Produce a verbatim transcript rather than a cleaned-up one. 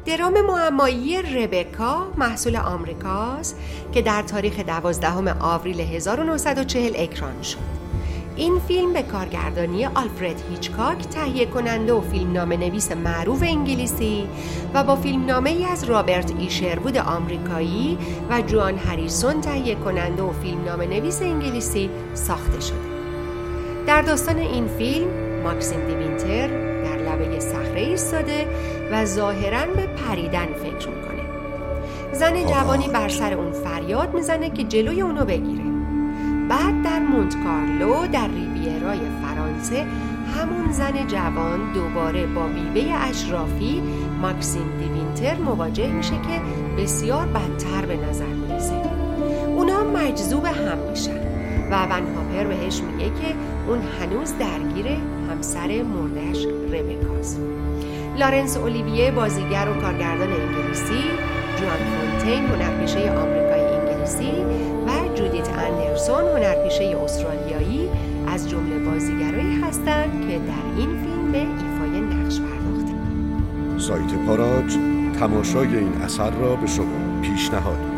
درام معمایی ربکا محصول آمریکاست که در تاریخ دوازدهم آوریل هزار و نهصد و چهل اکران شد. این فیلم به کارگردانی آلفرد هیچکاک تهیه کننده و فیلمنامه نویس معروف انگلیسی و با فیلمنامه ای از رابرت ای شروود آمریکایی و جوان هریسون تهیه کننده و فیلمنامه نویس انگلیسی ساخته شده. در داستان این فیلم ماکسیم دیوینتر در لبه صخره ایستاده و ظاهراً به پریدن فکر میکنه. زن جوانی بر سر اون فریاد میزنه که جلوی اونو بگیره. بعد در مونت کارلو در ریویرای فرانسه همون زن جوان دوباره با بیوه اشرافی ماکسیم دیوینتر مواجه میشه که بسیار بدتر به نظر میرسه. اونا مجذوب هم میشن و ون هاپر بهش میگه که اون هنوز درگیر همسر مرده‌اش ربکاست. لارنس اولیویه بازیگر و کارگردان انگلیسی، جوان فونتین هنرپیشه آمریکایی انگلیسی و جودیت اندرسون هنرپیشه استرالیایی از جمله بازیگرایی هستند که در این فیلم به ایفای نقش پرداختند. سایت پاراج تماشای این اثر را به شما پیشنهاد